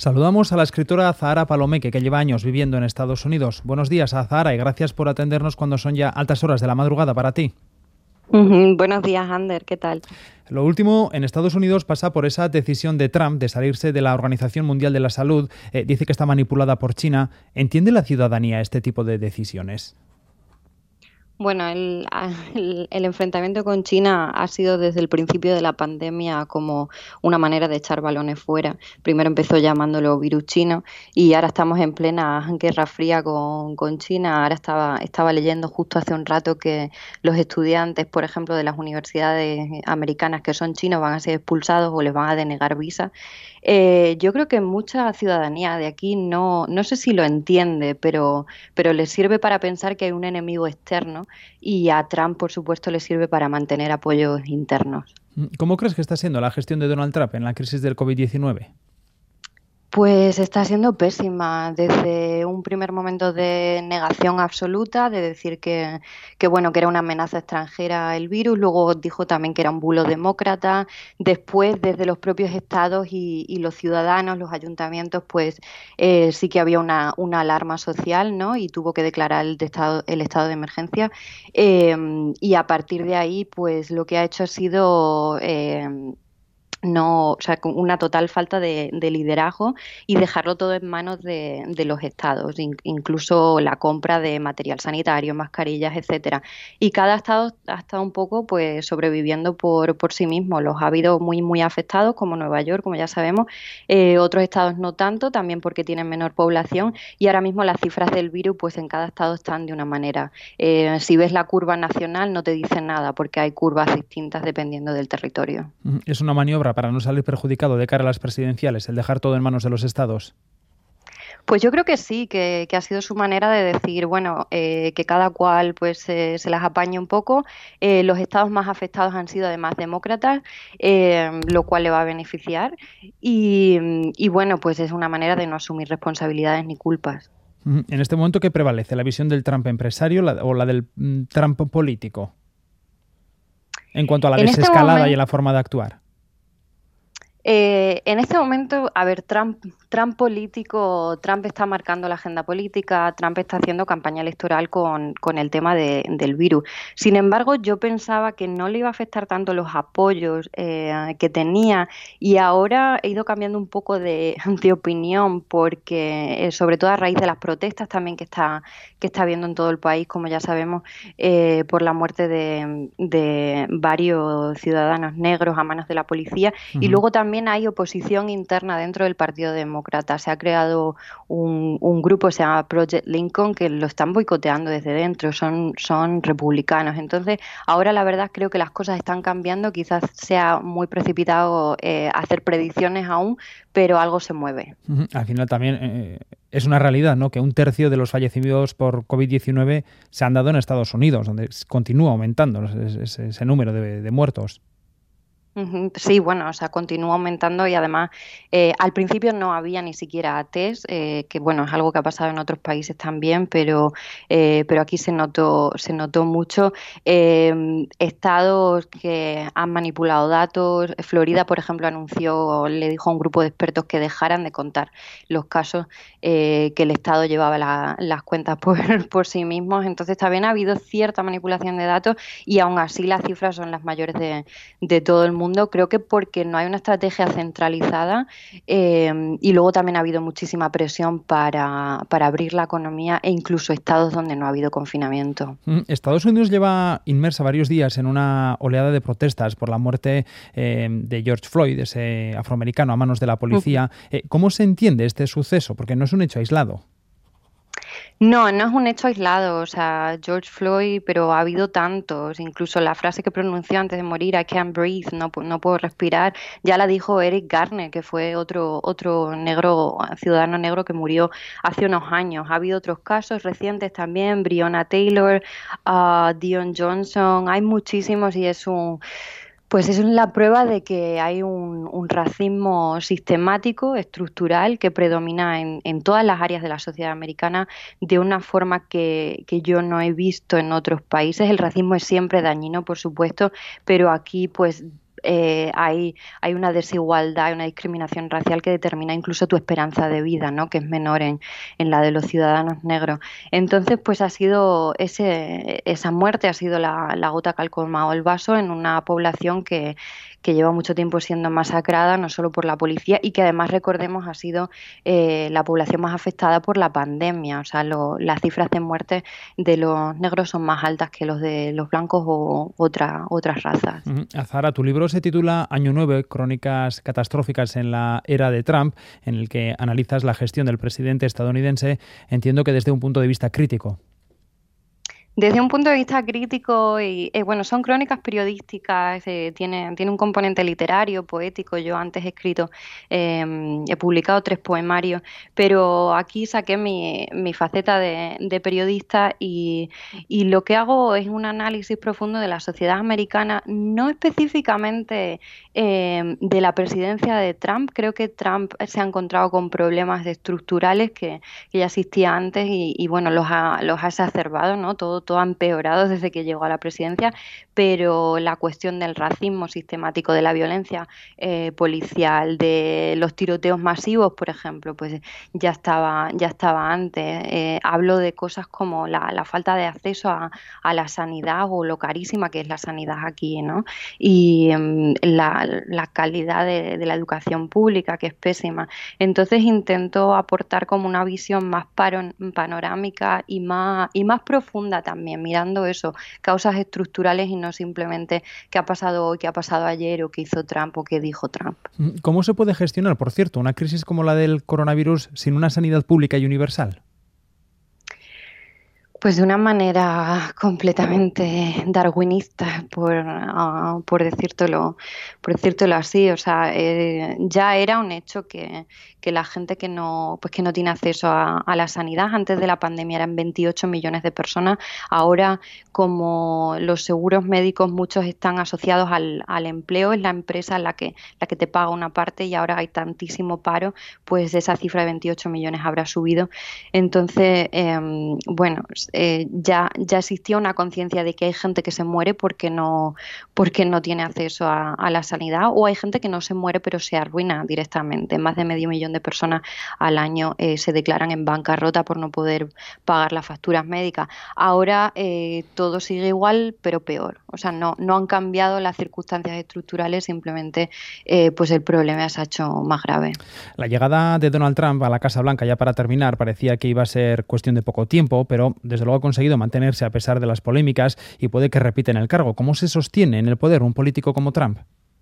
Saludamos a la escritora Zahara Palomeque, que lleva años viviendo en Estados Unidos. Buenos días, Zahara, y gracias por atendernos cuando son ya altas horas de la madrugada para ti. Buenos días, Ander, ¿qué tal? Lo último en Estados Unidos pasa por esa decisión de Trump de salirse de la Organización Mundial de la Salud. Dice que está manipulada por China. ¿Entiende la ciudadanía este tipo de decisiones? Bueno, el enfrentamiento con China ha sido desde el principio de la pandemia como una manera de echar balones fuera. Primero empezó llamándolo virus chino y ahora estamos en plena guerra fría con China. Ahora estaba leyendo justo hace un rato que los estudiantes, por ejemplo, de las universidades americanas que son chinos van a ser expulsados o les van a denegar visa. Yo creo que mucha ciudadanía de aquí no sé si lo entiende, pero les sirve para pensar que hay un enemigo externo y a Trump, por supuesto, le sirve para mantener apoyos internos. ¿Cómo crees que está siendo la gestión de Donald Trump en la crisis del COVID-19? Pues está siendo pésima desde un primer momento de negación absoluta, de decir bueno, que era una amenaza extranjera el virus, luego dijo también que era un bulo demócrata, después desde los propios estados y los ciudadanos, los ayuntamientos, pues sí que había una alarma social, ¿no? Y tuvo que declarar el estado de emergencia. Y a partir de ahí, pues lo que ha hecho ha sido no, o sea, con una total falta de liderazgo y dejarlo todo en manos de los estados, incluso la compra de material sanitario, mascarillas, etcétera. Y cada estado ha estado un poco pues sobreviviendo por sí mismo. Los ha habido muy afectados, como Nueva York, como ya sabemos, otros estados no tanto, también porque tienen menor población, y ahora mismo las cifras del virus pues en cada estado están de una manera. Si ves la curva nacional no te dice nada porque hay curvas distintas dependiendo del territorio. ¿Es una maniobra para no salir perjudicado de cara a las presidenciales, el dejar todo en manos de los estados? Pues yo creo que sí, que ha sido su manera de decir, bueno, que cada cual pues se las apañe un poco. Los estados más afectados han sido además demócratas, lo cual le va a beneficiar. Y bueno, pues es una manera de no asumir responsabilidades ni culpas. En este momento, ¿qué prevalece? ¿La visión del Trump empresario o la del Trump político? En cuanto a la En este desescalada y a momento, la forma de actuar. En este momento, a ver, Trump político, Trump está marcando la agenda política, Trump está haciendo campaña electoral con el tema del virus. Sin embargo, yo pensaba que no le iba a afectar tanto los apoyos que tenía, y ahora he ido cambiando un poco de opinión porque, sobre todo a raíz de las protestas también que está habiendo en todo el país, como ya sabemos, por la muerte de varios ciudadanos negros a manos de la policía. Y Ujú. luego también hay oposición interna dentro del Partido Demócrata. Se ha creado un grupo, se llama Project Lincoln, que lo están boicoteando desde dentro, son republicanos. Entonces, ahora la verdad creo que las cosas están cambiando, quizás sea muy precipitado hacer predicciones aún, pero algo se mueve. Al final también es una realidad, ¿no?, que un tercio de los fallecidos por COVID-19 se han dado en Estados Unidos, donde continúa aumentando ese número de muertos. Ujú. Sí, bueno, o sea, continúa aumentando y además al principio no había ni siquiera test, que bueno, es algo que ha pasado en otros países también, pero aquí se notó mucho. Estados que han manipulado datos, Florida, por ejemplo, le dijo a un grupo de expertos que dejaran de contar los casos, que el Estado llevaba las cuentas por sí mismos. Entonces también ha habido cierta manipulación de datos y aún así las cifras son las mayores de todo el mundo. Creo que porque no hay una estrategia centralizada, y luego también ha habido muchísima presión para abrir la economía e incluso estados donde no ha habido confinamiento. Estados Unidos lleva inmersa varios días en una oleada de protestas por la muerte de George Floyd, ese afroamericano, a manos de la policía. ¿Cómo se entiende este suceso? Porque no es un hecho aislado. No es un hecho aislado, o sea, George Floyd, pero ha habido tantos, incluso la frase que pronunció antes de morir, I can't breathe, no puedo respirar, ya la dijo Eric Garner, que fue otro negro, ciudadano negro que murió hace unos años. Ha habido otros casos recientes también, Breonna Taylor, Dion Johnson, hay muchísimos y pues es la prueba de que hay un racismo sistemático, estructural, que predomina en todas las áreas de la sociedad americana de una forma que yo no he visto en otros países. El racismo es siempre dañino, por supuesto, pero aquí pues hay una desigualdad, una discriminación racial que determina incluso tu esperanza de vida, ¿no? Que es menor en la de los ciudadanos negros. Entonces, pues ha sido esa muerte ha sido la gota que ha colmado el vaso en una población que lleva mucho tiempo siendo masacrada, no solo por la policía, y que además, recordemos, ha sido la población más afectada por la pandemia. O sea, las cifras de muerte de los negros son más altas que los de los blancos o otras razas. Azahara, tu libro se titula Año 9, crónicas catastróficas en la era de Trump, en el que analizas la gestión del presidente estadounidense, entiendo que desde un punto de vista crítico. Desde un punto de vista crítico, y bueno, son crónicas periodísticas, tiene un componente literario, poético. Yo antes he publicado 3 poemarios, pero aquí saqué mi faceta de periodista y lo que hago es un análisis profundo de la sociedad americana, no específicamente de la presidencia de Trump. Creo que Trump se ha encontrado con problemas estructurales que ya existía antes y bueno, los ha exacerbado, ¿no? Todo ha empeorado desde que llegó a la presidencia, pero la cuestión del racismo sistemático, de la violencia policial, de los tiroteos masivos, por ejemplo, pues ya estaba antes. Hablo de cosas como la falta de acceso a la sanidad o lo carísima que es la sanidad aquí, ¿no? Y la calidad de la educación pública, que es pésima. Entonces intento aportar como una visión más panorámica y más profunda también, mirando eso, causas estructurales y no simplemente qué ha pasado hoy, qué ha pasado ayer o qué hizo Trump o qué dijo Trump. ¿Cómo se puede gestionar, por cierto, una crisis como la del coronavirus sin una sanidad pública y universal? Pues de una manera completamente darwinista, por decírtelo así. O sea, ya era un hecho que la gente que no tiene acceso a la sanidad, antes de la pandemia eran 28 millones de personas. Ahora, como los seguros médicos muchos están asociados al empleo, es la empresa la que te paga una parte, y ahora hay tantísimo paro, pues esa cifra de 28 millones habrá subido. Entonces, bueno, ya existía una conciencia de que hay gente que se muere porque no tiene acceso a la sanidad, o hay gente que no se muere pero se arruina directamente. Más de medio millón de personas al año se declaran en bancarrota por no poder pagar las facturas médicas. Ahora todo sigue igual pero peor. O sea, no han cambiado las circunstancias estructurales, simplemente pues el problema se ha hecho más grave. La llegada de Donald Trump a la Casa Blanca, ya para terminar, parecía que iba a ser cuestión de poco tiempo, pero desde luego ha conseguido mantenerse a pesar de las polémicas y puede que repita en el cargo. ¿Cómo se sostiene en el poder un político como Trump?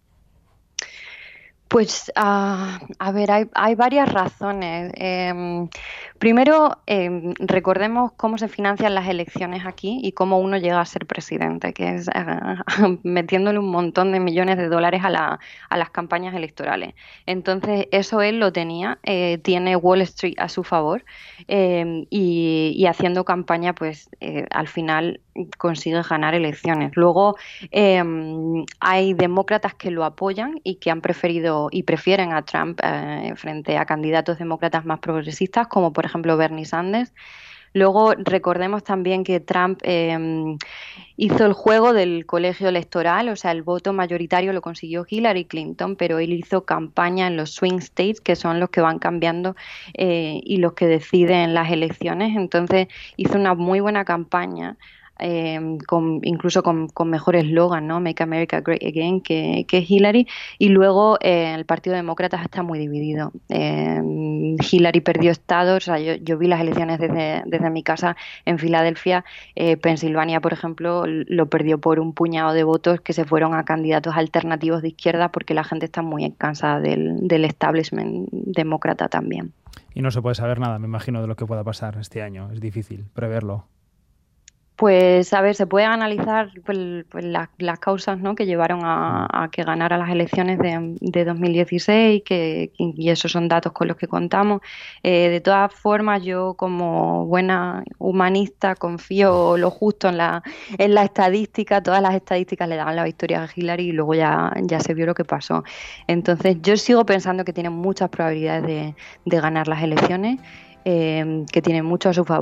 Pues, a ver, hay varias razones. Primero, recordemos cómo se financian las elecciones aquí y cómo uno llega a ser presidente, que es metiéndole un montón de millones de dólares a las campañas electorales. Entonces, eso él lo tenía, tiene Wall Street a su favor, y haciendo campaña, pues al final consigue ganar elecciones. Luego, hay demócratas que lo apoyan y que han preferido y prefieren a Trump frente a candidatos demócratas más progresistas, como por ejemplo Bernie Sanders. Luego recordemos también que Trump hizo el juego del colegio electoral, o sea, el voto mayoritario lo consiguió Hillary Clinton, pero él hizo campaña en los swing states, que son los que van cambiando y los que deciden las elecciones. Entonces hizo una muy buena campaña. Incluso con mejor eslogan, ¿no? Make America Great Again, que Hillary. Y luego el Partido Demócrata está muy dividido. Hillary perdió estados. O sea, yo vi las elecciones desde mi casa en Filadelfia. Pensilvania, por ejemplo, lo perdió por un puñado de votos que se fueron a candidatos alternativos de izquierda, porque la gente está muy cansada del establishment demócrata también. Y no se puede saber nada, me imagino, de lo que pueda pasar este año. Es difícil preverlo. Pues, a ver, se pueden analizar pues las causas, ¿no?, que llevaron a que ganara las elecciones de 2016, y esos son datos con los que contamos. De todas formas, yo como buena humanista confío lo justo en la estadística. Todas las estadísticas le daban la victoria a Hillary y luego ya se vio lo que pasó. Entonces, yo sigo pensando que tiene muchas probabilidades de ganar las elecciones, que tiene mucho a su favor.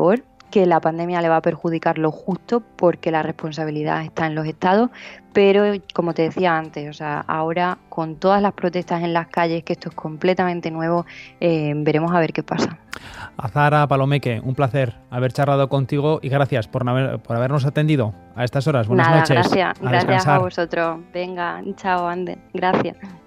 que la pandemia le va a perjudicar lo justo porque la responsabilidad está en los estados, pero como te decía antes, o sea, ahora con todas las protestas en las calles, que esto es completamente nuevo, veremos a ver qué pasa. Azahara Palomeque, un placer haber charlado contigo y gracias por habernos atendido a estas horas. Buenas noches. Gracias a vosotros. Venga, chao, Ander. Gracias.